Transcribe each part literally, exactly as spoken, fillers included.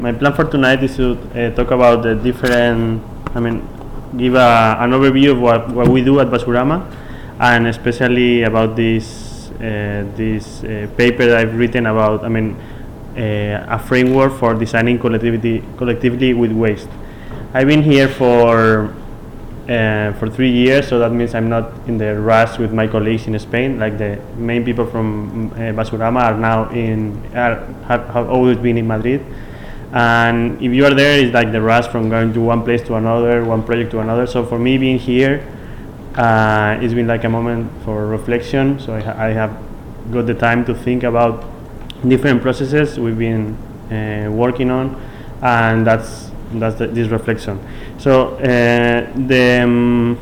My plan for tonight is to uh, talk about the different, I mean, give a, an overview of what, what we do at Basurama, and especially about this uh, this uh, paper that I've written about, I mean, uh, a framework for designing collectivity collectively with waste. I've been here for uh, for three years, so that means I'm not in the rush with my colleagues in Spain. Like the main people from uh, Basurama are now in are, have, have always been in Madrid. And if you are there, it's like the rush from going to one place to another, one project to another. So for me, being here, uh, it's been like a moment for reflection. So I, ha I have got the time to think about different processes we've been uh, working on, and that's that's the, this reflection. So uh, the um,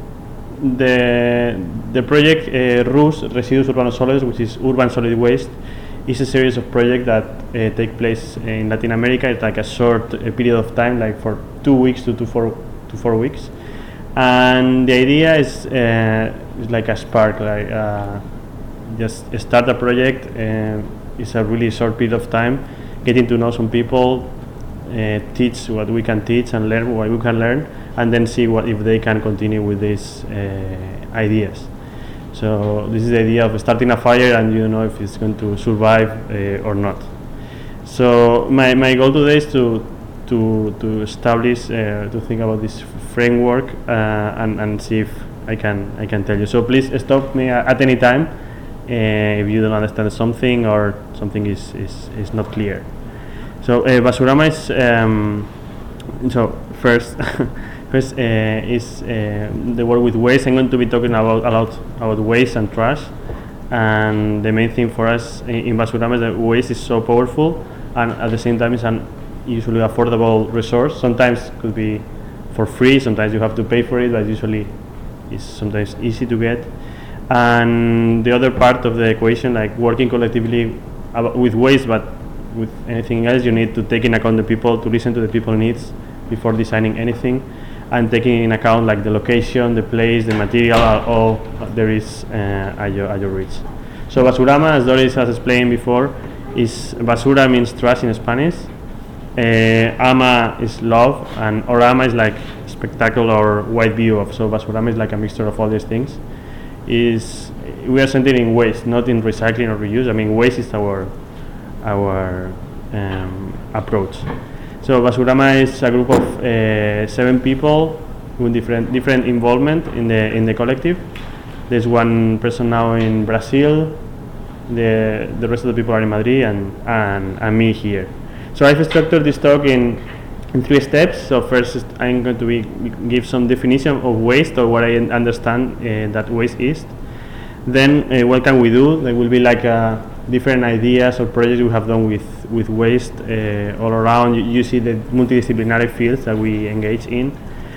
the the project uh, R U S, Residuos Urbanos Sólidos, which is urban solid waste, is a series of projects that uh, take place in Latin America. It's like a short uh, period of time, like for two weeks to, to four to four weeks. And the idea is uh, is like a spark, like uh, just start a project. Uh, it's a really short period of time, getting to know some people, uh, teach what we can teach and learn what we can learn, and then see what if they can continue with these uh, ideas. So this is the idea of starting a fire and you don't know if it's going to survive uh, or not. So my, my goal today is to to to establish uh, to think about this framework uh, and and see if I can I can tell you. So please stop me at any time uh, if you don't understand something or something is is, is not clear. So uh, Basurama is um, so first. First uh, is uh, the work with waste. I'm going to be talking about a lot about waste and trash, and the main thing for us in, in Basurama is that waste is so powerful, and at the same time it's an usually affordable resource. Sometimes it could be for free, sometimes you have to pay for it, but usually it's sometimes easy to get. And the other part of the equation, like working collectively with waste, but with anything else, you need to take in account the people, to listen to the people's needs before designing anything, and taking in account like the location, the place, the material, all there is uh, at, your, at your reach. So Basurama, as Doris has explained before, is basura means trash in Spanish. Uh, ama is love, and orama is like spectacle or wide view of. So Basurama is like a mixture of all these things. Is we are centered in waste, not in recycling or reuse. I mean, waste is our our um, approach. So Basurama is a group of uh, seven people with different different involvement in the in the collective. There's one person now in Brazil. The the rest of the people are in Madrid, and and, and me here. So I've structured this talk in in three steps. So first, I'm going to be, give some definition of waste, or what I understand uh, that waste is. Then uh, what can we do? There will be like a different ideas or projects we have done with, with waste uh, all around. You, you see the multidisciplinary fields that we engage in.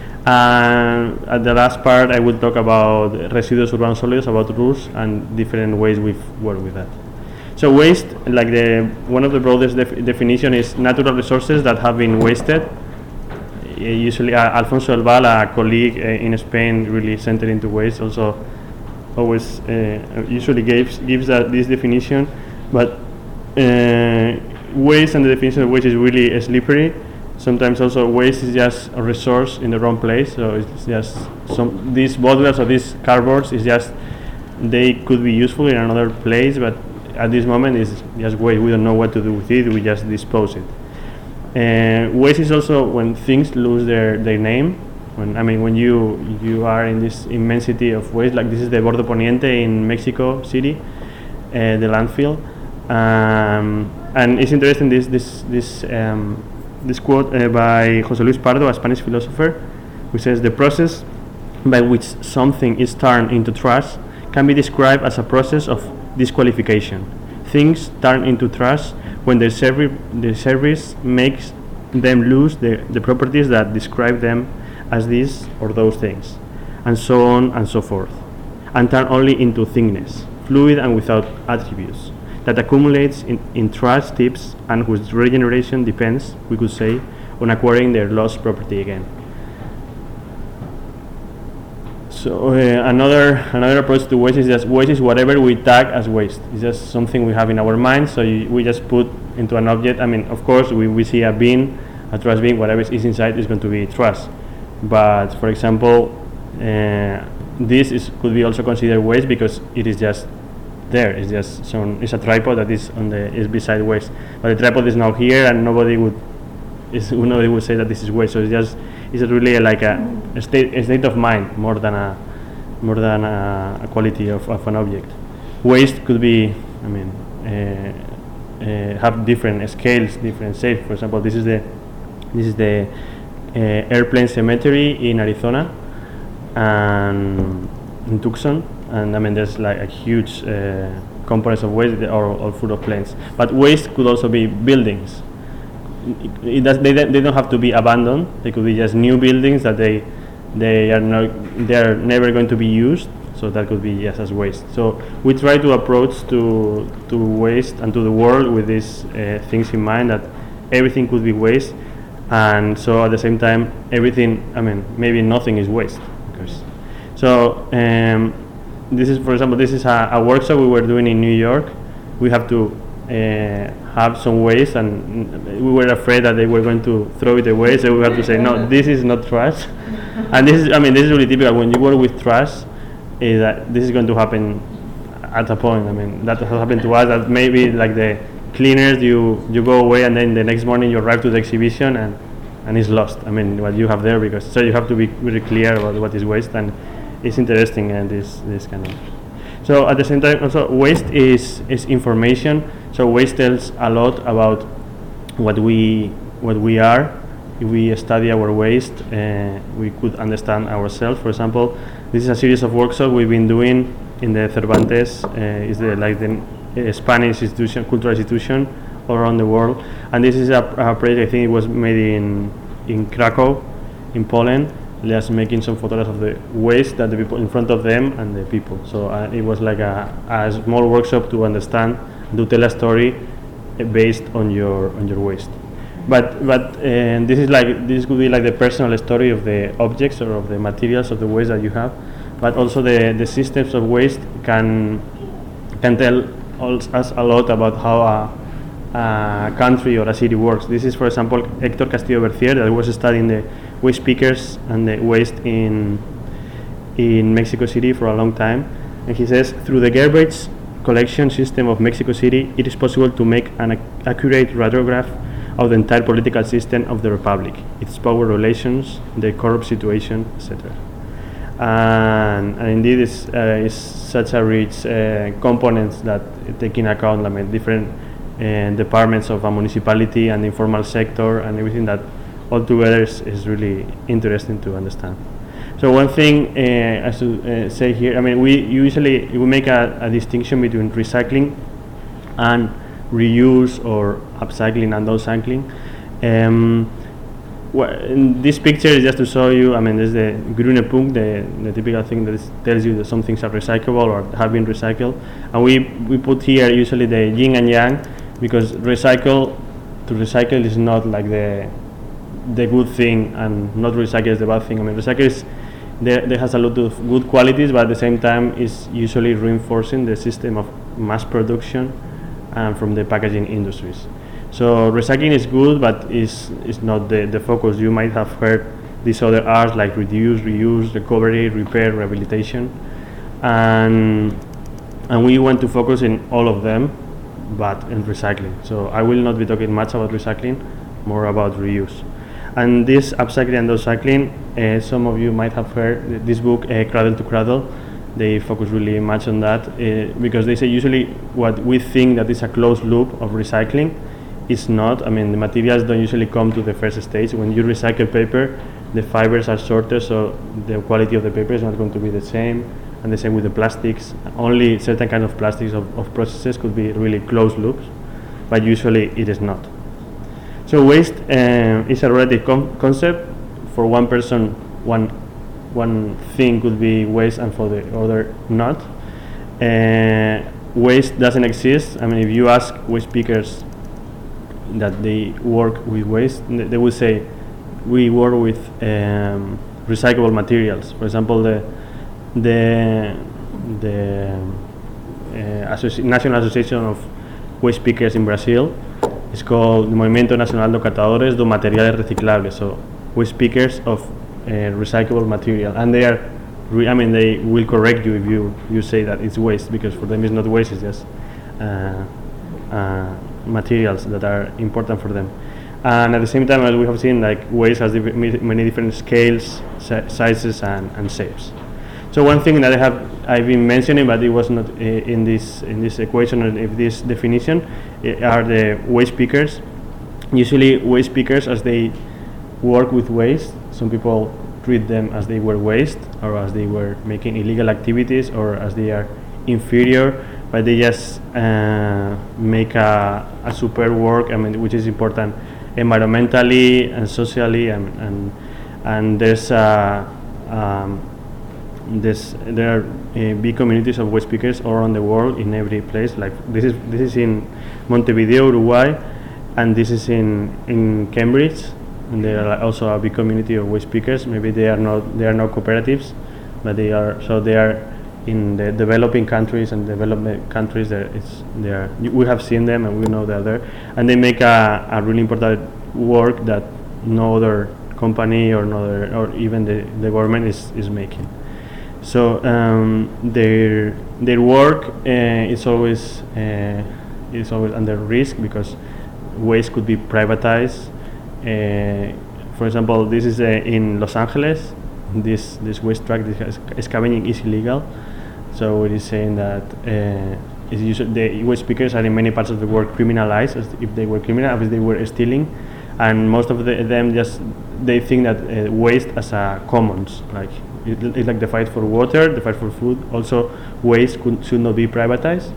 And at the last part, I will talk about Residuos Urbanos Sólidos, about R U S, and different ways we've worked with that. So waste, like the one of the broadest def definition is natural resources that have been wasted. Uh, usually, uh, Alfonso Elval, a colleague uh, in Spain, really centered into waste, also always uh, usually gives gives that this definition, but uh, waste and the definition of waste is really slippery. Sometimes also waste is just a resource in the wrong place. So it's just some these bottles or these cardboards is just they could be useful in another place, but at this moment it's just waste. We don't know what to do with it. We just dispose it. Uh, waste is also when things lose their their name. When, I mean, when you you are in this immensity of waste, like this is the Bordo Poniente in Mexico City, uh, the landfill, um, and it's interesting this this this um, this quote uh, by José Luis Pardo, a Spanish philosopher, who says the process by which something is turned into trash can be described as a process of disqualification. Things turn into trash when the service the service makes them lose the the properties that describe them as these or those things, and so on and so forth, and turn only into thingness, fluid and without attributes, that accumulates in, in trash tips and whose regeneration depends, we could say, on acquiring their lost property again. So uh, another another approach to waste is just waste is whatever we tag as waste. It's just something we have in our mind, so you, we just put into an object. I mean, of course, we, we see a bin, a trash bin, whatever is inside is going to be trash. But for example, uh, this is, could be also considered waste because it is just there. It's just some. It's a tripod that is on the is beside waste. But the tripod is now here, and nobody would is nobody would say that this is waste. So it's just it's really like a, a state a state of mind more than a more than a, a quality of, of an object. Waste could be, I mean, uh, uh, have different scales, different shapes. For example, this is the this is the uh, airplane cemetery in Arizona and in Tucson, and I mean there's like a huge uh, components of waste that are all full of planes. But waste could also be buildings. It, it does, they, they don't have to be abandoned. They could be just new buildings that they they are not they are never going to be used. So that could be just as waste. So we try to approach to to waste and to the world with these uh, things in mind, that everything could be waste, and so at the same time everything. I mean, maybe nothing is waste. Because so um, this is, for example, this is a, a workshop we were doing in New York. We have to uh, have some waste, and we were afraid that they were going to throw it away. So we have to say, no, this is not trash. And this is, I mean, this is really typical when you work with trash. Is that this is going to happen at a point. I mean, that has happened to us, that maybe like the cleaners, you you go away and then the next morning you arrive to the exhibition and and it's lost. I mean, what you have there, because so you have to be really clear about what is waste, and it's interesting and this this kind of. So at the same time, also waste is is information. So waste tells a lot about what we what we are. If we study our waste, uh, we could understand ourselves. For example, this is a series of workshops we've been doing in the Cervantes. Uh, is the like the uh, Spanish institution, cultural institution all around the world. And this is a, a project. I think it was made in in Krakow, in Poland. Just making some photographs of the waste that the people in front of them and the people. So uh, it was like a, a small workshop to understand, to tell a story uh, based on your on your waste. But but uh, this is like this could be like the personal story of the objects or of the materials of the waste that you have, but also the, the systems of waste can can tell us a lot about how a, a country or a city works. This is, for example, Héctor Castillo Bercier, that was studying the waste pickers and the waste in in Mexico City for a long time, and he says, through the garbage collection system of Mexico City, it is possible to make an ac accurate radiograph of the entire political system of the republic, its power relations, the corrupt situation, et cetera. And, and indeed, it's, uh, it's such a rich uh, components that take in account, I mean, different uh, departments of a municipality and the informal sector and everything, that altogether is, is really interesting to understand. So one thing uh, I should uh, say here, I mean, we usually we make a, a distinction between recycling and reuse, or upcycling and downcycling. Um, well, in this picture is just to show you, I mean, there's the grüne Punkt, the, the typical thing that is, tells you that some things are recyclable or have been recycled. And we, we put here usually the yin and yang, because recycle, to recycle is not like the the good thing, and not recycle is the bad thing. I mean, recycle is, there, there has a lot of good qualities, but at the same time is usually reinforcing the system of mass production and from the packaging industries. So recycling is good, but is is not the, the focus. You might have heard these other R's like reduce, reuse, recovery, repair, rehabilitation, and and we want to focus in all of them, but in recycling. So I will not be talking much about recycling, more about reuse. And this upcycling and downcycling, uh, some of you might have heard this book, uh, Cradle to Cradle. They focus really much on that, uh, because they say usually what we think that is a closed loop of recycling is not. I mean, the materials don't usually come to the first stage. When you recycle paper, the fibers are shorter, so the quality of the paper is not going to be the same, and the same with the plastics. Only certain kind of plastics of, of processes could be really closed loops, but usually it is not. So waste uh, is a relative com concept. For one person, one one thing could be waste, and for the other not. Uh, waste doesn't exist. I mean, if you ask waste pickers that they work with waste, they will say we work with um, recyclable materials. For example, the the the uh, Associ National Association of Waste Pickers in Brazil It's called the Movimiento Nacional de Catadores de Materiales Reciclables, so waste pickers of uh, recyclable material, and they are, re- I mean, they will correct you if you, you say that it's waste, because for them it's not waste, it's just uh, uh, materials that are important for them. And at the same time, as we have seen, like waste has diff- many different scales, si- sizes, and, and shapes. So one thing that I have I've been mentioning, but it was not uh, in this in this equation or in this definition, uh, are the waste pickers. Usually, waste pickers, as they work with waste, some people treat them as they were waste, or as they were making illegal activities, or as they are inferior, but they just uh, make a, a super work, I mean, which is important environmentally and socially, and and, and there's uh, um, This, there are uh, big communities of waste pickers all around the world in every place. Like this is this is in Montevideo, Uruguay, and this is in in Cambridge. And there are also a big community of waste pickers. Maybe they are not they are not cooperatives, but they are so they are in the developing countries and development countries. There it's they are we have seen them and we know they're there, and they make a, a really important work that no other company or no other, or even the, the government is is making. So um, their their work uh, is always uh, is always under risk, because waste could be privatized. Uh, for example, this is uh, in Los Angeles. This this waste truck, this scavenging is illegal. So it is saying that uh, it's usually the waste pickers are in many parts of the world criminalized, as if they were criminal, as if they were stealing, and most of the, them just they think that uh, waste as a commons, like. It's like the fight for water, the fight for food. Also, waste could, should not be privatized,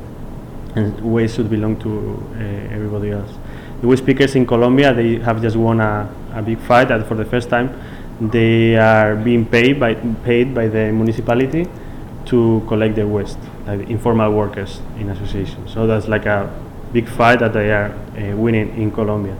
and waste should belong to uh, everybody else. The waste pickers in Colombia, they have just won a, a big fight, and for the first time, they are being paid by paid by the municipality to collect their waste, like informal workers in association. So that's like a big fight that they are uh, winning in Colombia.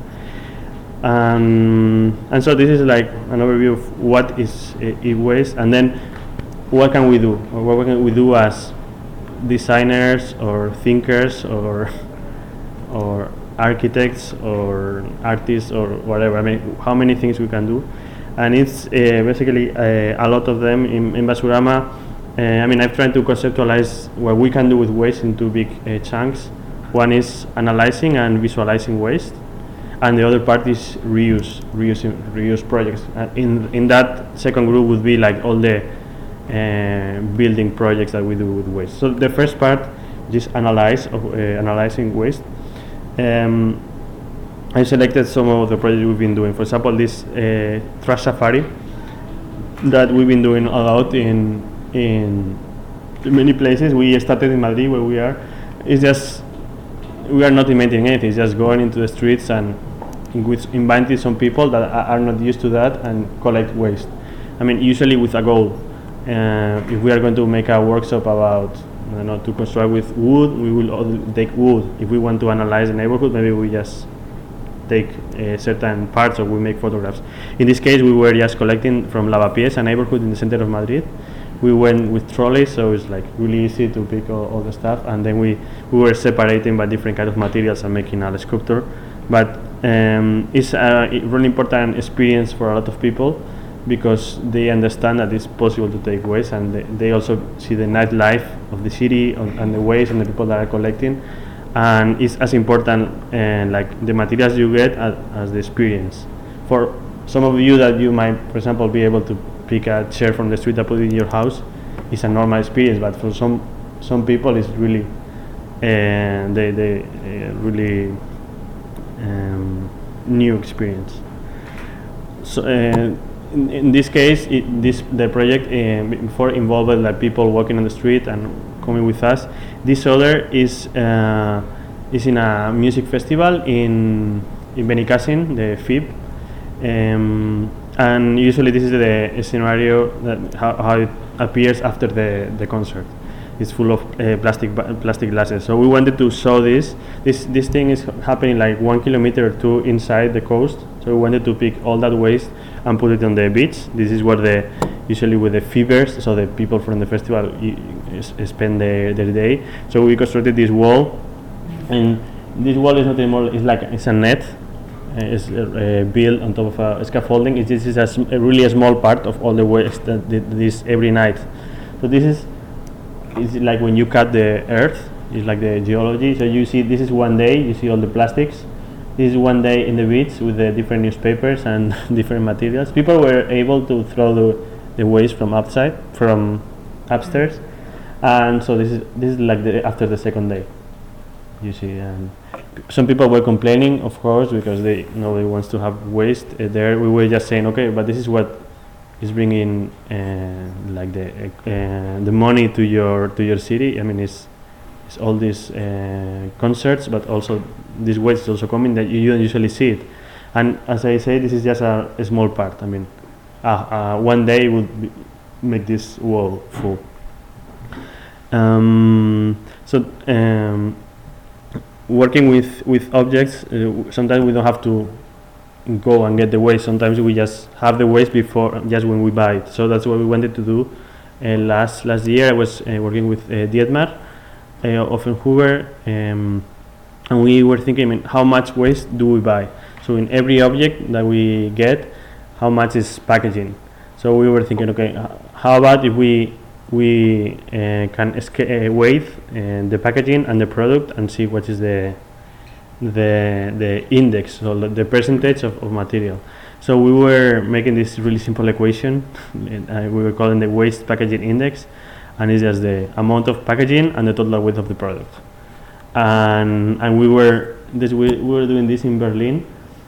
Um, and so this is like an overview of what is uh, e-waste, and then what can we do, or what can we do as designers or thinkers or or architects or artists or whatever. I mean, how many things we can do, and it's uh, basically uh, a lot of them in, in Basurama. Uh, I mean, I've tried to conceptualize what we can do with waste into big uh, chunks. One is analyzing and visualizing waste, and the other part is reuse, reuse, reuse projects. Uh, in in that second group would be like all the uh, building projects that we do with waste. So the first part is analyze of uh, analyzing waste. Um, I selected some of the projects we've been doing. For example, this uh, trash safari that we've been doing a lot in in many places. We started in Madrid, where we are. It's just we are not inventing anything. It's just going into the streets and in which invited some people that are not used to that and collect waste. I mean, usually with a goal. Uh, if we are going to make a workshop about, I don't know, to construct with wood, we will take wood. If we want to analyze the neighborhood, maybe we just take uh, certain parts, or we make photographs. In this case, we were just collecting from Lavapiés, a neighborhood in the center of Madrid. We went with trolleys, so it's like really easy to pick all, all the stuff, and then we, we were separating by different kind of materials and making a sculpture. But um, it's a really important experience for a lot of people, because they understand that it's possible to take waste, and they, they also see the nightlife of the city and, and the waste and the people that are collecting, and it's as important uh, like the materials you get as, as the experience. For some of you that you might, for example, be able to pick a chair from the street and put it in your house, it's a normal experience, but for some some people it's really uh, they, they uh, really um, new experience. So uh, in, in this case, it, this the project uh, before involved like people walking on the street and coming with us. This other is uh, is in a music festival in in Benicàssim, the F I B, um, and usually this is the scenario that how, how it appears after the the concert. It's full of uh, plastic plastic glasses. So we wanted to show this. This this thing is happening like one kilometer or two inside the coast. So we wanted to pick all that waste and put it on the beach. This is where the usually with the fevers, so the people from the festival y- y- spend their, their day. So we constructed this wall, and this wall is not anymore. It's like it's a net. Uh, it's uh, built on top of a scaffolding. It, this is a, sm a really a small part of all the waste that this every night. So this is is like when you cut the earth. It's like the geology. So you see, this is one day. You see all the plastics. This is one day in the beach with the different newspapers and different materials. People were able to throw the, the waste from outside, from upstairs, and so this is this is like the after the second day. You see, and some people were complaining, of course, because they nobody wants to have waste uh, there. We were just saying, okay, but this is what is bringing uh, like the uh, the money to your to your city. I mean, it's it's all these uh, concerts, but also this waste is also coming that you don't usually see it. And as I say, this is just a, a small part. I mean, uh, uh, one day would be make this wall full. Um, so. Um, Working with, with objects, uh, sometimes we don't have to go and get the waste. Sometimes we just have the waste before, just when we buy it. So that's what we wanted to do. Uh, last last year I was uh, working with uh, Dietmar uh, of Hoover, um, and we were thinking, I mean, how much waste do we buy? So in every object that we get, how much is packaging? So we were thinking, okay, how about if we we uh, can uh, weigh uh, the packaging and the product and see what is the the the index, so the percentage of, of material. So we were making this really simple equation. uh, we were calling the waste packaging index, and it's just the amount of packaging and the total weight of the product. And and we were this we, we were doing this in Berlin,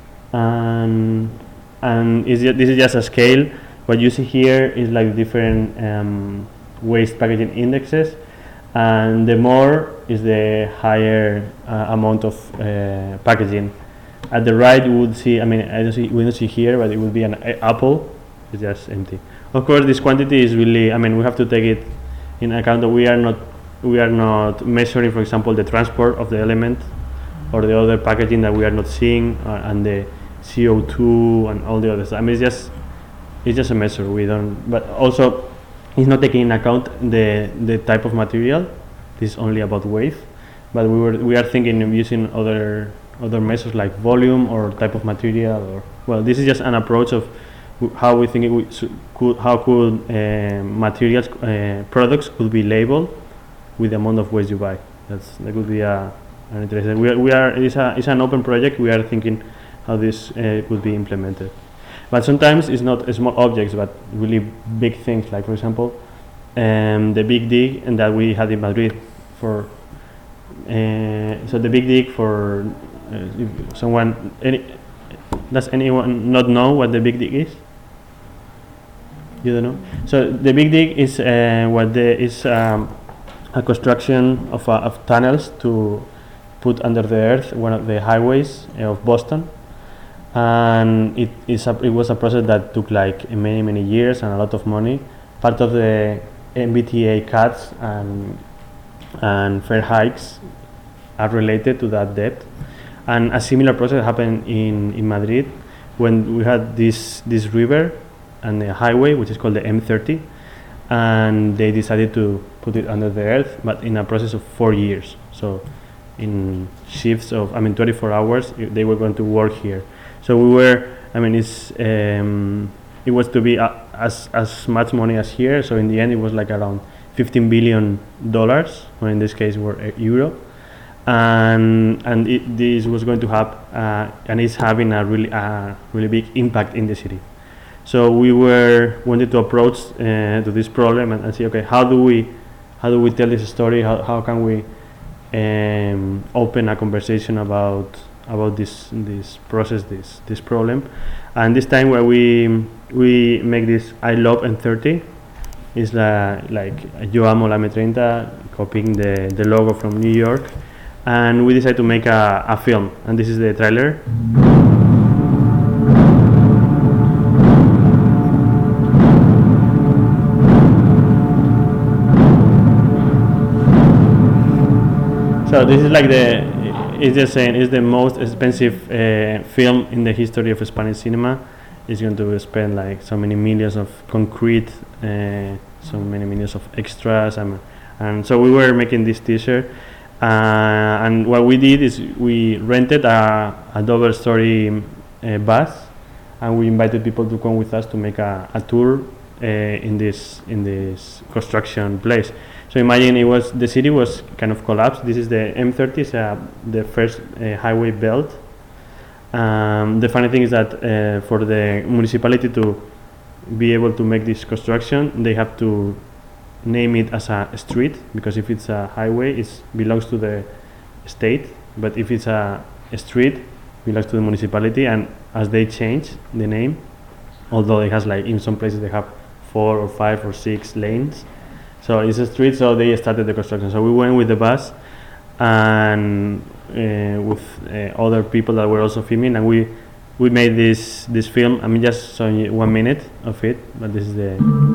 and and is this is just a scale. What you see here is like different um, waste packaging indexes, and the more is the higher uh, amount of uh, packaging. At the right you would see, I mean, I don't see, we don't see here, but it would be an uh, apple. It's just empty. Of course, this quantity is really, I mean, we have to take it in account that we are not we are not measuring, for example, the transport of the element or the other packaging that we are not seeing, uh, and the C O two and all the others. I mean, it's just it's just a measure. We don't, but also it's not taking into account the the type of material. This is only about weight, but we were we are thinking of using other other measures like volume or type of material. Or well, this is just an approach of how we think it we could how could uh, materials uh, products could be labeled with the amount of waste you buy. That's that could be a an interesting. We are, we are it's a it's an open project. We are thinking how this uh, could be implemented. But sometimes it's not small objects, but really big things. Like for example, um, the big dig and that we had in Madrid. For uh, so the big dig for uh, if someone. Any, does anyone not know what the big dig is? You don't know. So the big dig is uh, what the is um, a construction of uh, of tunnels to put under the earth one of the highways uh, of Boston. And it is a, it was a process that took like many many years and a lot of money. Part of the M B T A cuts and and fare hikes are related to that debt. And a similar process happened in, in Madrid when we had this this river and the highway, which is called the M thirty, and they decided to put it under the earth, but in a process of four years. So in shifts of, I mean, twenty-four hours, they were going to work here. So we were, I mean, it's um, it was to be uh, as as much money as here. So in the end, it was like around fifteen billion dollars, or in this case, were uh, euro, and and it, this was going to have uh, and it's having a really uh, really big impact in the city. So we were wanted to approach uh, to this problem and, and say, okay, how do we how do we tell this story? How how can we um, open a conversation about about this this process, this this problem? And this time where we we make this I love M thirty, is la, like Yo amo la M thirty, copying the the logo from New York, and we decided to make a, a film, and this is the trailer. So this is like the, it's just saying, it's the most expensive uh, film in the history of Spanish cinema. It's going to spend like so many millions of concrete, uh, so many millions of extras, and, and so we were making this teaser, Uh, and what we did is we rented a, a double story uh, bus, and we invited people to come with us to make a, a tour uh, in this in this construction place. So imagine it was the city was kind of collapsed. This is the M thirty, uh, the first uh, highway built. Um, the funny thing is that uh, for the municipality to be able to make this construction, they have to name it as a street, because if it's a highway, it belongs to the state, but if it's a, a street, it belongs to the municipality. And as they change the name, although it has, like, in some places they have four or five or six lanes, so it's a street, so they started the construction. So we went with the bus and uh, with uh, other people that were also filming, and we we made this this film. I mean, just showing you one minute of it, but this is the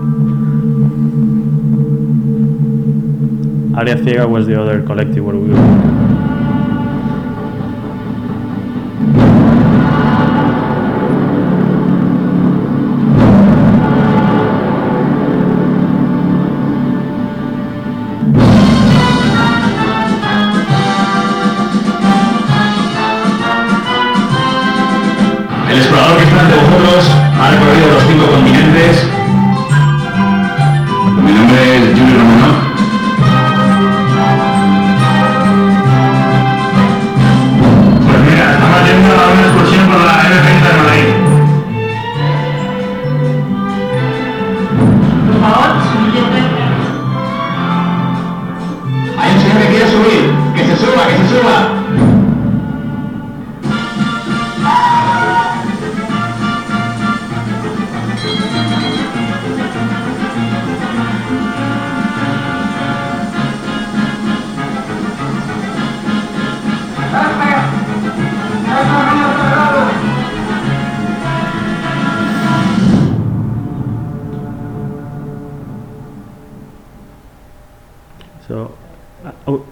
Área Ciega was the other collective where we were. El explorador que está ante vosotros ha recorrido los cinco continentes. Mi nombre es Yuri Romanov. Pues mira, estamos haciendo una excursión por la M treinta de Madrid. Por favor, hay un señor que quiere subir. Que se suba, que se suba. So, uh, oh.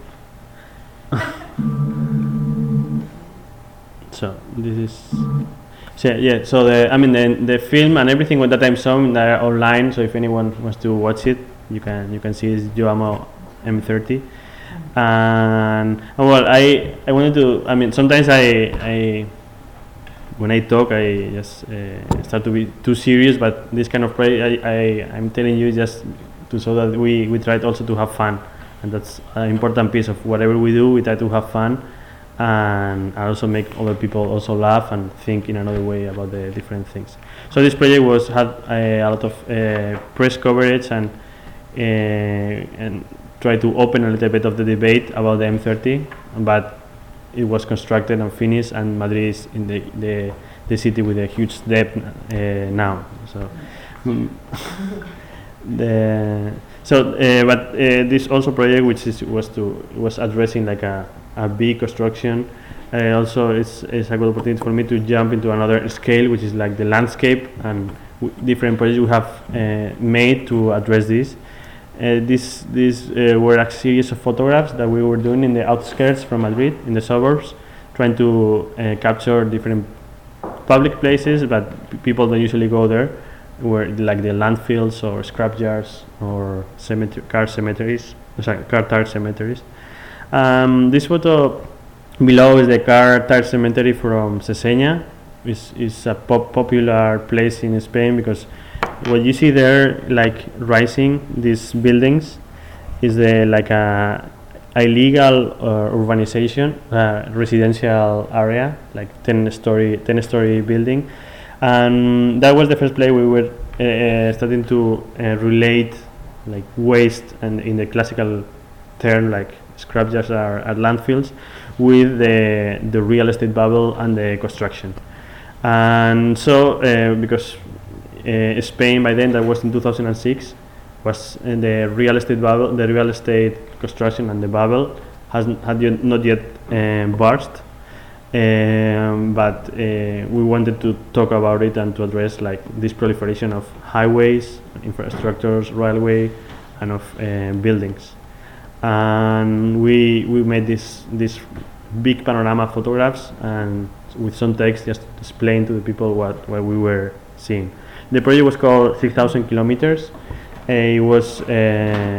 so this is so yeah. So the I mean the the film and everything with that I'm showing are online. So if anyone wants to watch it, you can you can see it's Joamo M thirty. And oh, well, I I wanted to. I mean, sometimes I I when I talk I just uh, start to be too serious. But this kind of play, I I I'm telling you just to so that we we try also to have fun. And that's an important piece of whatever we do. We try to have fun and also make other people also laugh and think in another way about the different things. So this project was had a, a lot of uh, press coverage and uh, and try to open a little bit of the debate about the M thirty, but it was constructed and finished, and Madrid is in the the, the city with a huge debt uh, now. So the So, uh, but uh, this also project, which is was to was addressing like a, a big construction. Uh, also, it's, it's a good opportunity for me to jump into another scale, which is like the landscape, and w different projects we have uh, made to address this. Uh, this these uh, were a series of photographs that we were doing in the outskirts from Madrid, in the suburbs, trying to uh, capture different public places, but people don't usually go there, where like the landfills or scrapyards or cemetery, car cemeteries, sorry, car tire cemeteries. Um, this photo below is the car tire cemetery from Seseña. It's, it's a pop popular place in Spain, because what you see there, like rising these buildings, is the like a illegal uh, urbanization, uh, residential area, like ten story ten story building. And that was the first place we were uh, starting to uh, relate like waste, and in the classical term like scrapyards are, are landfills, with the, the real estate bubble and the construction. And so uh, because uh, Spain by then, that was in two thousand six, was uh, the real estate bubble, the real estate construction and the bubble hasn't had yet, not yet uh, burst. Um, but uh, we wanted to talk about it and to address like this proliferation of highways, infrastructures, railway, and of uh, buildings. And we we made this this big panorama photographs, and with some text just to explain to the people what what we were seeing. The project was called six thousand kilometers. Uh, it was uh,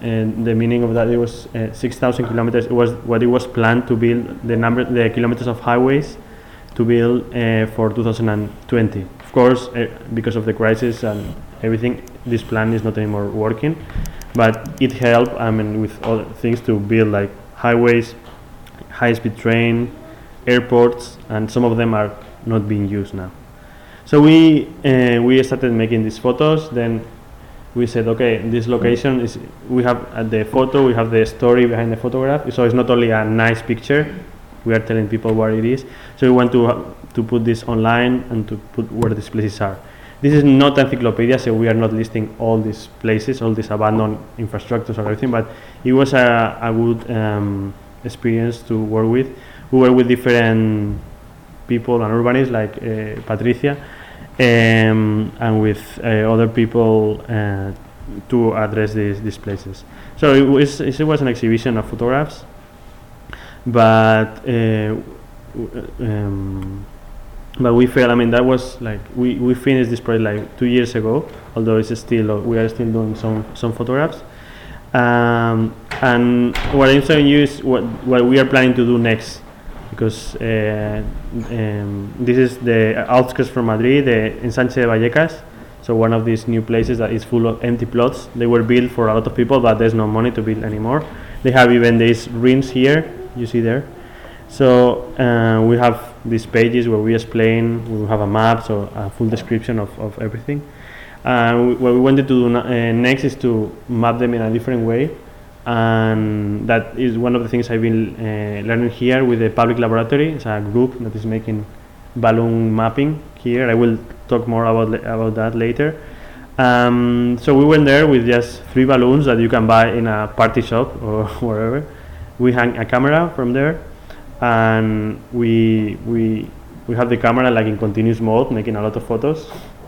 and the meaning of that, it was uh, six thousand kilometers. It was what it was planned to build, the number, the kilometers of highways to build uh, for two thousand twenty. Of course, uh, because of the crisis and everything, this plan is not anymore working, but it helped, I mean, with other things to build like highways, high-speed train, airports, and some of them are not being used now. So we uh, we started making these photos. Then we said, okay, this location is, we have uh, the photo, we have the story behind the photograph. So it's not only a nice picture, we are telling people what it is. So we want to uh, to put this online and to put where these places are. This is not encyclopedia, so we are not listing all these places, all these abandoned infrastructures or everything, but it was a, a good um, experience to work with. We were with different people and urbanists like uh, Patricia, um, and with uh, other people uh, to address these, these places. So it was, it was an exhibition of photographs, but uh, um, but we felt, I mean, that was like, we, we finished this project like two years ago, although it's still, uh, we are still doing some, some photographs. Um, and what I'm showing you is what, what we are planning to do next, because uh, um, this is the outskirts from Madrid, the Ensanche de Vallecas, so one of these new places that is full of empty plots. They were built for a lot of people, but there's no money to build anymore. They have even these rings here, you see there. So uh, we have these pages where we explain, we have a map, so a full description of, of everything. And uh, what we wanted to do uh, next is to map them in a different way, and that is one of the things I've been uh, learning here with the public laboratory. It's a group that is making balloon mapping here. I will talk more about about that later. Um, so we went there with just three balloons that you can buy in a party shop or wherever. We hang a camera from there, and we we we have the camera like in continuous mode, making a lot of photos.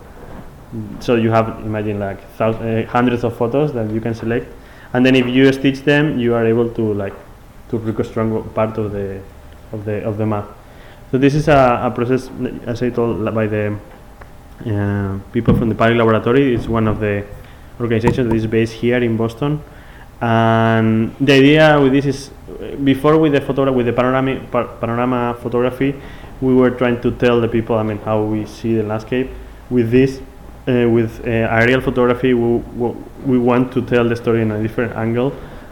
So you have, imagine, like thousands, uh, hundreds of photos that you can select, and then if you stitch them, you are able to like to reconstruct part of the of the of the map. So this is a, a process, as I told, by the uh, people from the public laboratory. It's one of the organizations that is based here in Boston. And the idea with this is, before with the photo with the panorama pa panorama photography, we were trying to tell the people, I mean, how we see the landscape. With this, uh, with uh, aerial photography, we, we want to tell the story in a different angle,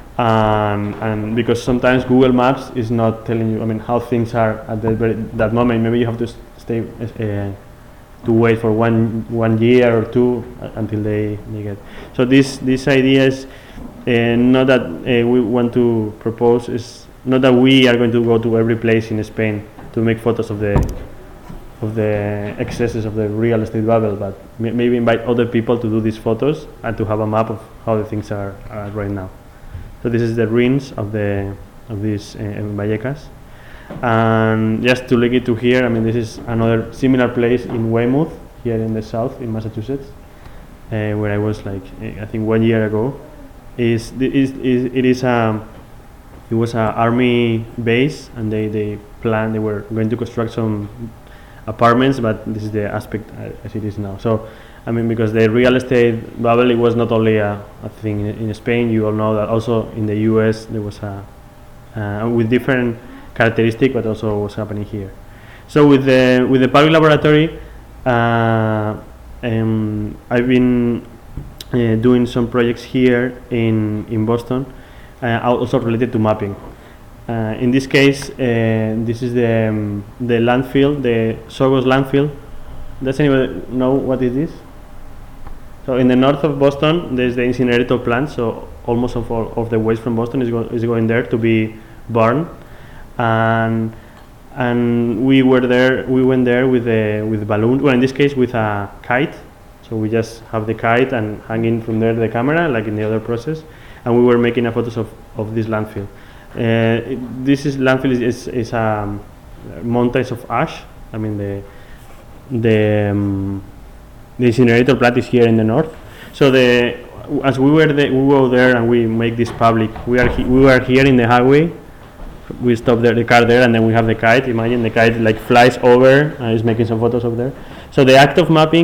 um, and because sometimes Google Maps is not telling you, I mean, how things are at that very that moment. Maybe you have to stay uh, to wait for one one year or two uh, until they, they get. So this this idea is. Uh, not that uh, we want to propose, is not that we are going to go to every place in Spain to make photos of the of the excesses of the real estate bubble, but maybe invite other people to do these photos and to have a map of how the things are, are right now. So this is the ruins of the of these uh, Vallecas, and just to link it to here, I mean, this is another similar place in Weymouth, here in the south in Massachusetts, uh, where I was like uh, I think one year ago. Is, is, is it is a it was an army base, and they they planned, they were going to construct some apartments, but this is the aspect as it is now. So I mean, because the real estate bubble, it was not only a, a thing in, in Spain. You all know that also in the U S there was a uh, with different characteristics, but also what's happening here. So with the with the public laboratory, uh, um, I've been Uh, doing some projects here in in Boston, uh, also related to mapping. Uh, in this case, uh, this is the um, the landfill, the Sogos landfill. Does anybody know what it is? So in the north of Boston, there's the incinerator plant. So almost of all of the waste from Boston is, go is going there to be burned, and and we were there. We went there with a with balloons. Well, in this case, with a kite. So we just have the kite and hanging from there the camera, like in the other process, and we were making a photos of, of this landfill. Uh, it, this is landfill is, is, is a um, mountains of ash. I mean, the the um, the incinerator plant is here in the north. So the as we were the, we go there and we make this public. We are we were here in the highway. We stop there, the car there, and then we have the kite. Imagine the kite like flies over and is making some photos of there. So the act of mapping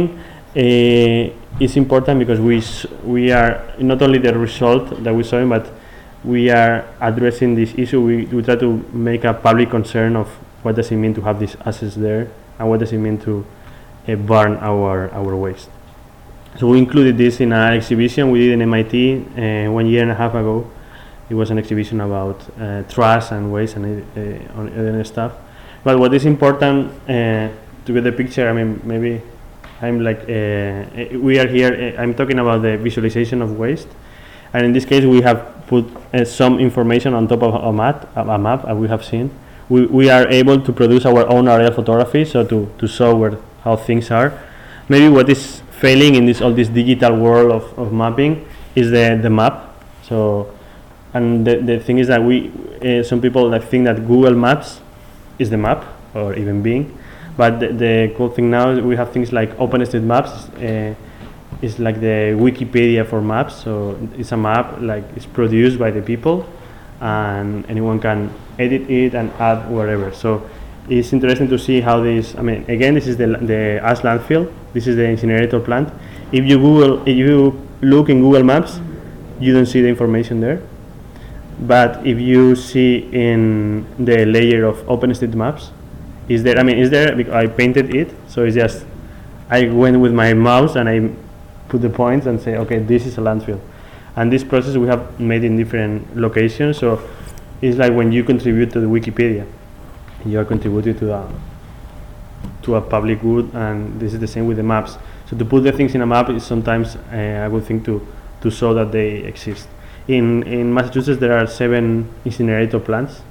uh, it's important because we s- we are not only the result that we saw, but we are addressing this issue. We, we try to make a public concern of what does it mean to have these assets there, and what does it mean to uh, burn our our waste. So we included this in an exhibition we did in M I T uh, one year and a half ago. It was an exhibition about uh, trash and waste and uh, on other stuff. But what is important uh, to get the picture, I mean, maybe I'm like, uh, we are here, uh, I'm talking about the visualization of waste. And in this case, we have put uh, some information on top of a map, a map as we have seen. We, we are able to produce our own aerial photography, so to, to show where, how things are. Maybe what is failing in this all this digital world of, of mapping is the, the map. So, and the, the thing is that we, uh, some people like think that Google Maps is the map, or even Bing. But the, the cool thing now is we have things like OpenStreetMaps. Uh, it's like the Wikipedia for maps. So it's a map like it's produced by the people, and anyone can edit it and add wherever. So it's interesting to see how this. I mean, again, this is the the ash landfill. This is the incinerator plant. If you Google, if you look in Google Maps, you don't see the information there. But if you see in the layer of OpenStreetMaps, is there? I mean, is there? Because I painted it, so it's just I went with my mouse and I put the points and say, okay, this is a landfill. And this process we have made in different locations. So it's like when you contribute to the Wikipedia, you are contributing to a to a public good, and this is the same with the maps. So to put the things in a map is sometimes uh, a good thing to to show that they exist. In, in Massachusetts there are seven incinerator plants,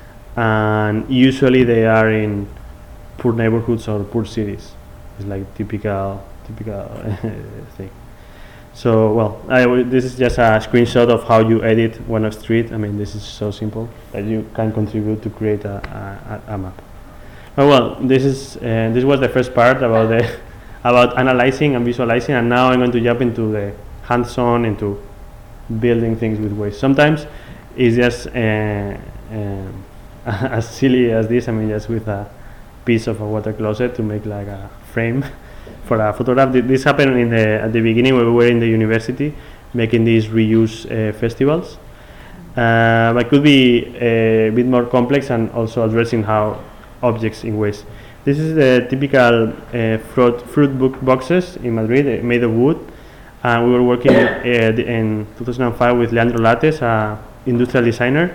and usually they are in poor neighborhoods or poor cities. It's like typical typical thing. So well, I w this is just a screenshot of how you edit one street. I mean, this is so simple that you can contribute to create a, a, a map. Oh, well, this is uh, this was the first part about the about analyzing and visualizing, and now I'm going to jump into the hands-on, into building things with waste. Sometimes it's just uh, uh, as silly as this. I mean, just with a piece of a water closet to make like a frame for a photograph. This happened in the at the beginning when we were in the university making these reuse uh, festivals. Uh, but could be a bit more complex and also addressing how objects in waste. This is the typical uh, fruit fruit book boxes in Madrid, uh, made of wood. And we were working uh, in two thousand five with Leandro Lattes, a industrial designer,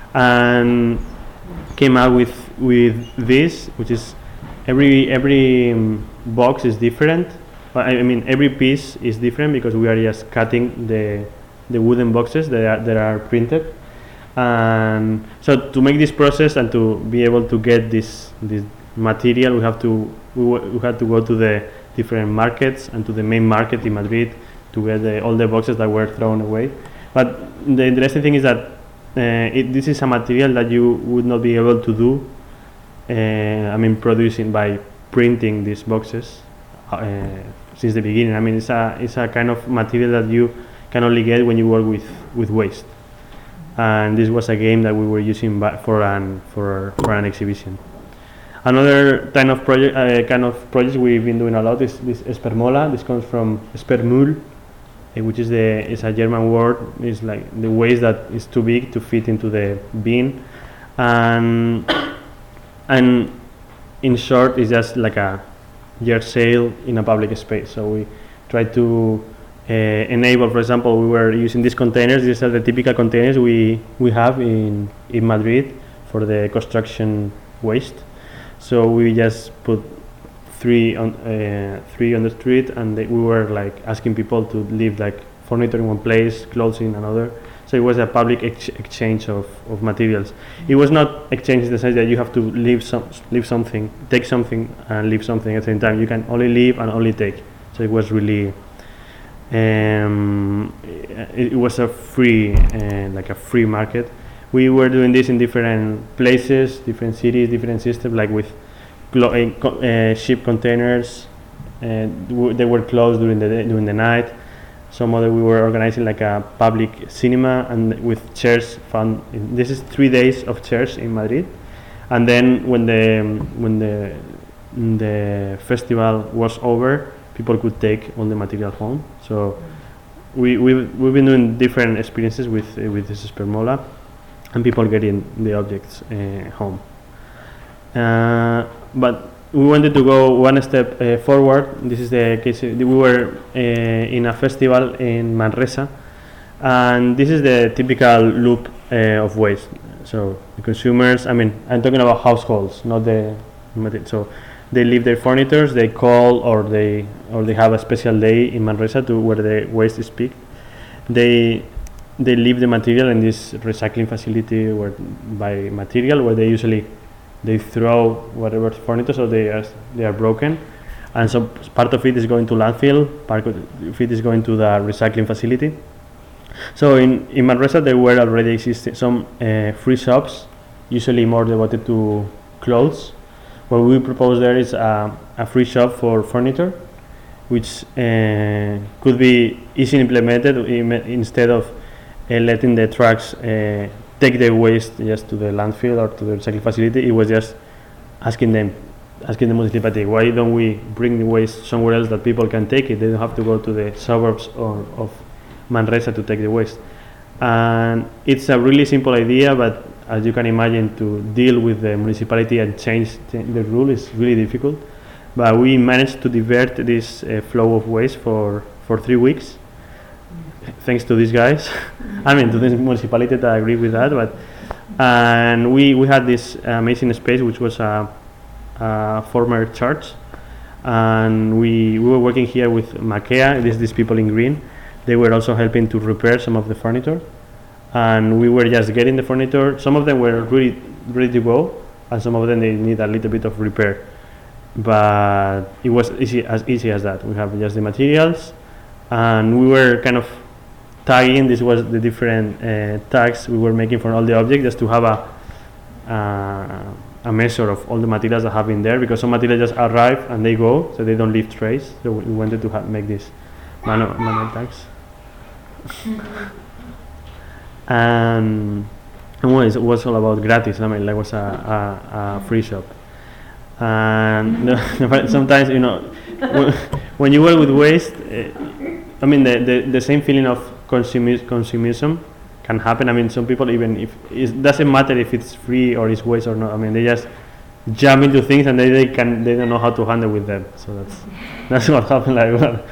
and came out with with this, which is every every um, box is different. I, I mean, every piece is different because we are just cutting the the wooden boxes that are that are printed. And so to make this process and to be able to get this this material, we have to we, we had to go to the different markets and to the main market in Madrid to get the, all the boxes that were thrown away. But the interesting thing is that uh, it, this is a material that you would not be able to do. Uh, I mean, producing by printing these boxes uh, since the beginning. I mean, it's a it's a kind of material that you can only get when you work with with waste. And this was a game that we were using for an for for an exhibition. Another kind of project, uh, kind of project we've been doing a lot is this Spermola. This comes from Sperrmüll, uh, which is the is a German word. It's like the waste that is too big to fit into the bin, and and in short, it's just like a yard sale in a public space. So we try to uh, enable, for example, we were using these containers. These are the typical containers we we have in in Madrid for the construction waste. So we just put three on uh, three on the street, and they, we were like asking people to leave like furniture in one place, clothes in another. So it was a public ex exchange of, of materials. It was not exchange in the sense that you have to leave some leave something, take something, and leave something at the same time. You can only leave and only take. So it was really um, it, it was a free uh, like a free market. We were doing this in different places, different cities, different systems, like with clo uh, co uh, ship containers. Uh, they were closed during the day, during the night. Some other we were organizing like a public cinema and with chairs found. In, this is three days of chairs in Madrid, and then when the when the the festival was over, people could take all the material home. So we we've, we've been doing different experiences with uh, with this Spermola, and people getting the objects uh, home. Uh, but we wanted to go one step uh, forward. This is the case. We were uh, in a festival in Manresa, and this is the typical loop uh, of waste. So the consumers, I mean, I'm talking about households, not the material. So they leave their furniture, they call, or they or they have a special day in Manresa to where the waste is picked. They they leave the material in this recycling facility where by material where they usually they throw whatever furniture, so they are they are broken, and so part of it is going to landfill, part of it is going to the recycling facility. So in in Manresa there were already existing some uh, free shops, usually more devoted to clothes. What we propose there is a, a free shop for furniture, which uh, could be easily implemented im instead of uh, letting the trucks uh, take the waste just to the landfill or to the recycling facility. It was just asking them, asking the municipality, why don't we bring the waste somewhere else that people can take it? They don't have to go to the suburbs or, of Manresa to take the waste. And it's a really simple idea, but as you can imagine, to deal with the municipality and change the rule is really difficult. But we managed to divert this uh, flow of waste for, for three weeks, thanks to these guys. I mean, to the municipality that agree with that. But and we we had this amazing space, which was a, a former church, and we we were working here with Makea. These these people in green. They were also helping to repair some of the furniture, and we were just getting the furniture. Some of them were really ready to go, and some of them they need a little bit of repair. But it was easy as easy as that. We have just the materials, and we were kind of tagging. This was the different uh, tags we were making for all the objects, just to have a uh, a measure of all the materials that have been there, because some materials just arrive and they go, so they don't leave trace. So we wanted to ha make this manual, manual tags. and and well, it was all about gratis. I mean, like, it was a, a, a free shop. And no, sometimes, you know, when you work with waste, uh, I mean, the, the the same feeling of consumi consumerism can happen. I mean, some people, even if it doesn't matter if it's free or it's waste or not. I mean, they just jump into things and they, they can they don't know how to handle with them. So that's that's what happened. Like, well.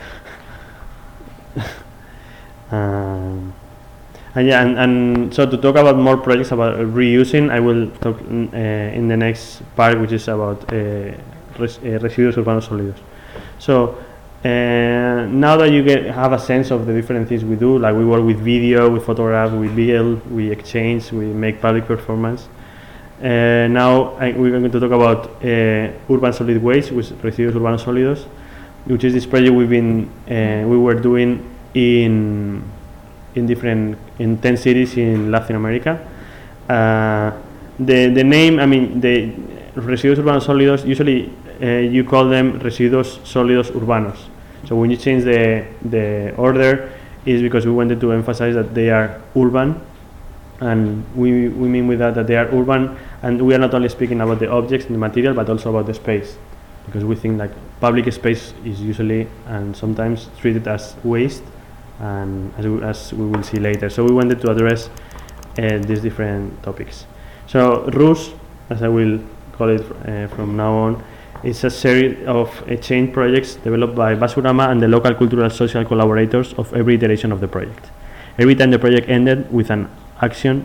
um, and yeah, and, and so to talk about more projects about uh, reusing, I will talk uh, in the next part, which is about uh, res uh, residuos urbanos sólidos. So uh, now that you get have a sense of the different things we do, like we work with video, we photograph, we build, we exchange, we make public performance. Uh, now I, we're going to talk about uh, urban solid waste, with residuos urbanos sólidos, which is this project we've been uh, we were doing in in different in ten cities in Latin America. Uh, the the name, I mean, the residuos urbanos sólidos, usually uh, you call them residuos sólidos urbanos. So when you change the the order, is because we wanted to emphasize that they are urban, and we we mean with that that they are urban, and we are not only speaking about the objects and the material, but also about the space, because we think like public space is usually and sometimes treated as waste, and as we, as we will see later. So we wanted to address uh, these different topics. So R U S, as I will call it uh, from now on, is a series of uh, chain projects developed by Basurama and the local cultural social collaborators of every iteration of the project. Every time the project ended with an action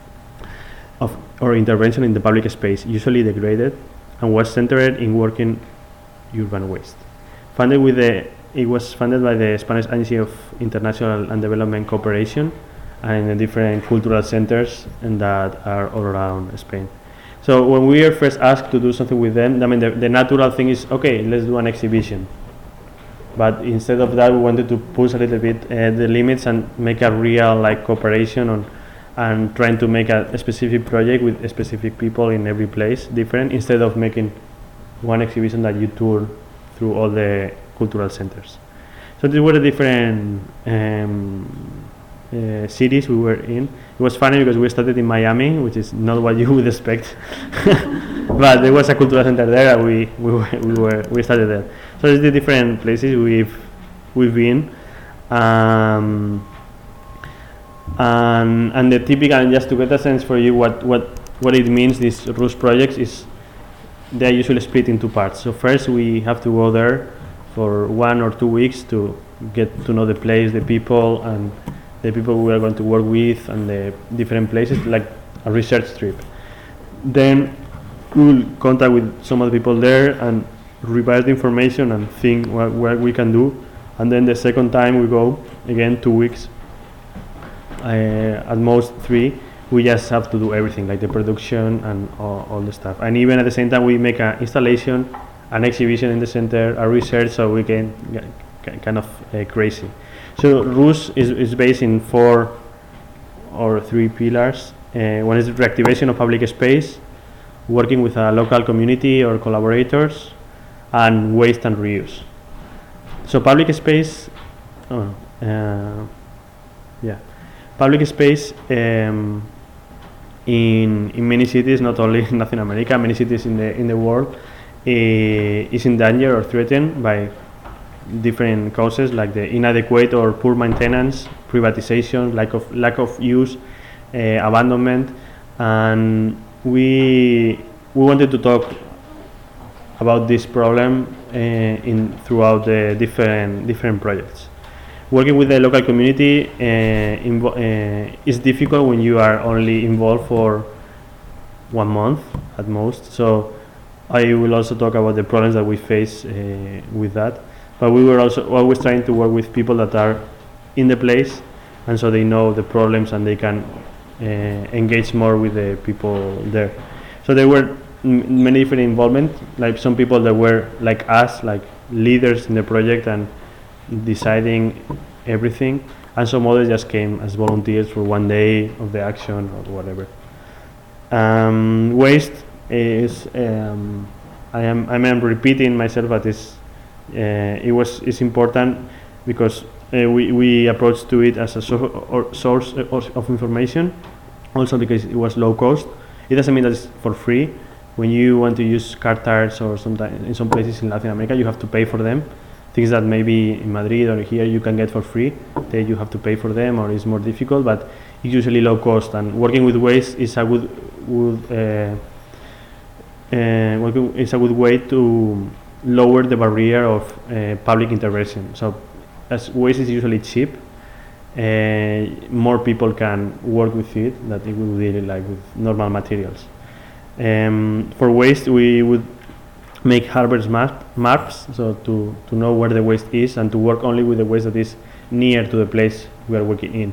of or intervention in the public space, usually degraded, and was centered in working urban waste. Funded with the It was funded by the Spanish Agency of International and Development Cooperation and the different cultural centers and that are all around Spain. So when we were first asked to do something with them, I mean, the, the natural thing is, okay, let's do an exhibition. But instead of that, we wanted to push a little bit uh, the limits and make a real like cooperation on, and trying to make a, a specific project with specific people in every place different, instead of making one exhibition that you tour through all the cultural centers. So these were the different um, uh, cities we were in. It was funny because we started in Miami, which is not what you would expect, but there was a cultural center there, and we we were, we were we started there. So it's the different places we've we've been, um, and and the typical, and just to get a sense for you what what what it means, these Rus projects is they are usually split in two parts. So first we have to go there for one or two weeks to get to know the place, the people, and the people we are going to work with, and the different places, like a research trip. Then we will contact with some of the people there and revise the information and think what, what we can do. And then the second time we go, again two weeks, uh, at most three, we just have to do everything, like the production and all, all the stuff. And even at the same time we make an installation, an exhibition in the center, a research, so we can get kind of uh, crazy. So Rus is, is based in four or three pillars. Uh, one is reactivation of public space, working with a local community or collaborators, and waste and reuse. So public space, oh, uh, yeah, public space um, in in many cities, not only in Latin America, many cities in the in the world, uh, is in danger or threatened by different causes, like the inadequate or poor maintenance, privatization, lack of lack of use, uh, abandonment, and we we wanted to talk about this problem uh, in throughout the different different projects. Working with the local community uh, uh, is difficult when you are only involved for one month at most. So I will also talk about the problems that we face uh, with that. But we were also always trying to work with people that are in the place, and so they know the problems and they can uh, engage more with the people there. So there were m many different involvement, like some people that were like us, like leaders in the project and deciding everything, and some others just came as volunteers for one day of the action or whatever. Um, waste is, um, I am I am repeating myself, but it's Uh, it was is important because uh, we we approached to it as a so or source of information, also because it was low cost. It doesn't mean that it's for free. When you want to use car tires or sometimes in some places in Latin America, you have to pay for them. Things that maybe in Madrid or here you can get for free, then you have to pay for them, or it's more difficult. But it's usually low cost, and working with waste is a good, good uh, uh, working is a good way to lower the barrier of uh, public intervention. So as waste is usually cheap, uh, more people can work with it than it would be like with normal materials. Um, for waste, we would make harbors map, maps, so to, to know where the waste is and to work only with the waste that is near to the place we are working in.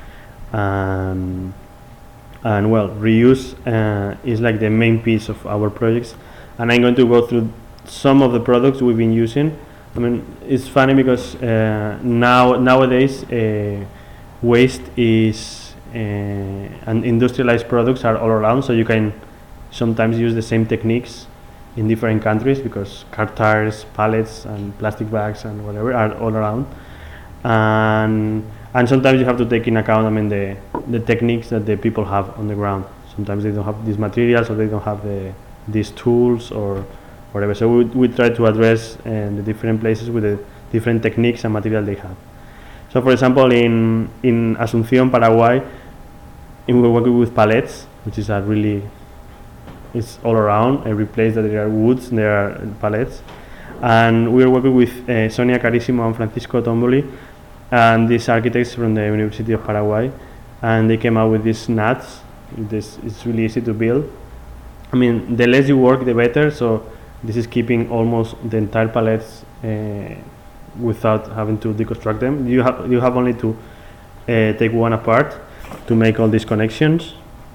Um, and well, reuse uh, is like the main piece of our projects, and I'm going to go through some of the products we've been using. I mean, it's funny because uh, now nowadays uh, waste is uh, and industrialized products are all around, so you can sometimes use the same techniques in different countries because car tires, pallets, and plastic bags and whatever are all around. And and sometimes you have to take in account, I mean, the the techniques that the people have on the ground. Sometimes they don't have these materials, or they don't have the these tools or whatever. So we, we try to address uh, the different places with the different techniques and material they have. So for example, in in Asunción, Paraguay, we were working with pallets, which is a really, it's all around, every place that there are woods, there are pallets. And we were working with uh, Sonia Carissimo and Francisco Tomboli, and these architects from the University of Paraguay, and they came out with these nuts. This is really easy to build. I mean, the less you work, the better. So this is keeping almost the entire pallets uh, without having to deconstruct them. You have you have only to uh, take one apart to make all these connections.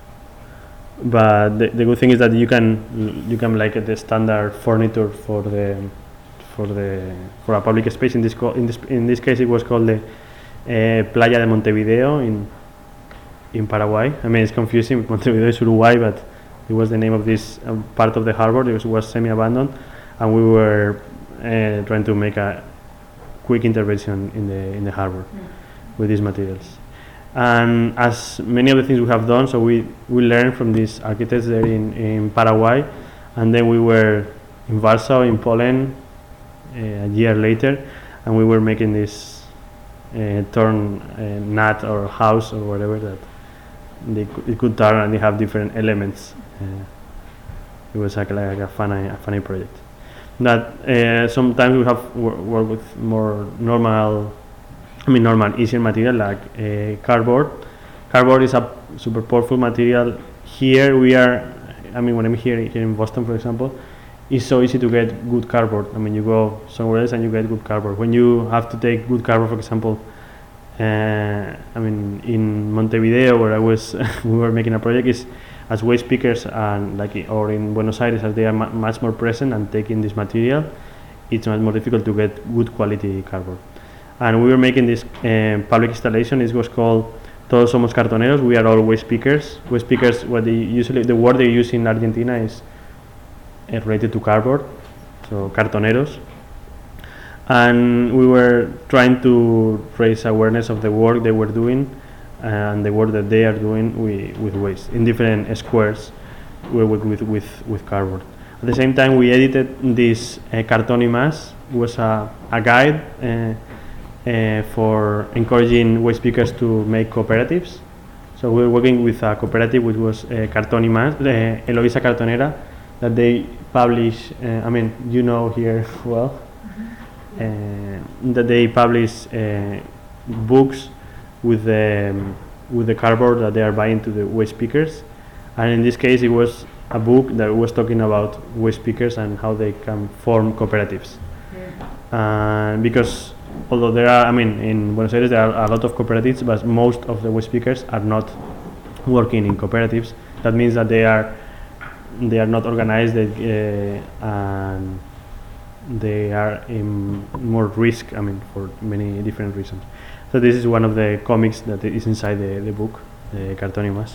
But the, the good thing is that you can you can like uh, the standard furniture for the for the for a public space. In this in this in this case, it was called the uh, Playa de Montevideo in in Paraguay. I mean, it's confusing. Montevideo is Uruguay, but it was the name of this um, part of the harbor. It was, was semi-abandoned, and we were uh, trying to make a quick intervention in the in the harbor mm. with these materials. And as many of the things we have done, so we, we learned from these architects there in, in Paraguay, and then we were in Warsaw, in Poland, uh, a year later, and we were making this uh, turn uh, nut or house or whatever that they could, it could turn, and they have different elements. Uh, it was like, like a funny, a funny project. That uh, sometimes we have wor work with more normal, I mean normal, easier material like uh, cardboard. Cardboard is a super powerful material. Here we are, I mean when I'm here, here in Boston for example, it's so easy to get good cardboard. I mean you go somewhere else and you get good cardboard. When you have to take good cardboard, for example, uh, I mean in Montevideo where I was, we were making a project, is as waste pickers and like or in Buenos Aires, as they are much more present and taking this material, it's much more difficult to get good quality cardboard. And we were making this uh, public installation. It was called Todos Somos Cartoneros. We are all waste pickers. Waste pickers, what they usually, the word they use in Argentina is uh, related to cardboard, so cartoneros. And we were trying to raise awareness of the work they were doing and the work that they are doing with, with waste in different squares. We work with, with, with cardboard. At the same time, we edited this uh, Cartón y Más. It was a, a guide uh, uh, for encouraging waste pickers to make cooperatives. So we were working with a cooperative which was uh, Cartón y Más, uh, Eloisa Cartonera, that they publish, uh, I mean, you know here well, mm-hmm. uh, that they publish uh, books with the um, with the cardboard that they are buying to the waste pickers, and in this case it was a book that was talking about waste pickers and how they can form cooperatives. Yeah. Uh, because although there are, I mean, in Buenos Aires there are a lot of cooperatives, but most of the waste pickers are not working in cooperatives. That means that they are they are not organized, they, uh, and they are in more risk. I mean, for many different reasons. So this is one of the comics that is inside the, the book, the Cartón y Más.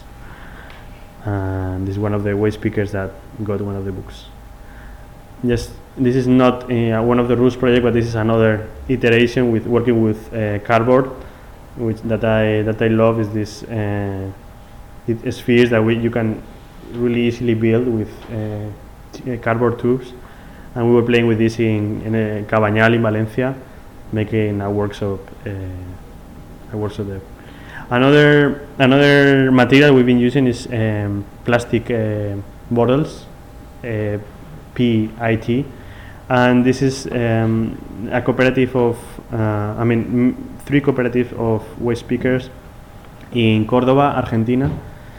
And this is one of the waste pickers that got one of the books. Yes, this is not uh, one of the rules project, but this is another iteration with working with uh, cardboard, which that I that I love is this uh, it spheres that we, you can really easily build with uh, cardboard tubes. And we were playing with this in, in a Cabañal in Valencia, making a workshop. Uh, I workshop there. Another another material we've been using is um, plastic uh, bottles, uh, P I T, and this is um, a cooperative of, uh, I mean, m three cooperatives of waste pickers in Córdoba, Argentina,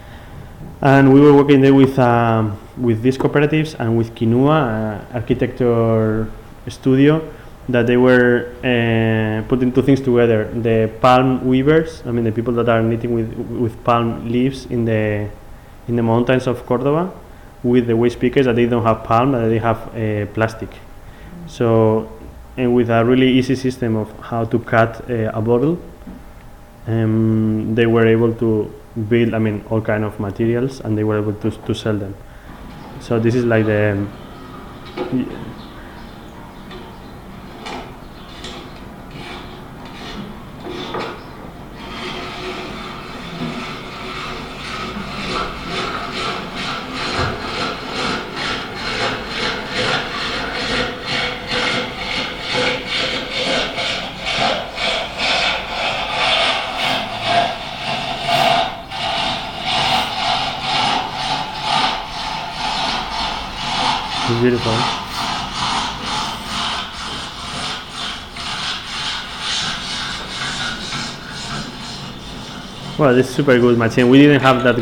and we were working there with um, with these cooperatives and with Quinua, uh, architecture studio, that they were uh, putting two things together: the palm weavers, I mean the people that are knitting with with palm leaves in the in the mountains of Cordoba, with the waste pickers that they don't have palm, but they have uh, plastic. So, and with a really easy system of how to cut uh, a bottle, um, they were able to build, I mean, all kind of materials, and they were able to to sell them. So this is like the um, it's beautiful. Well, this is super good machine. We didn't have that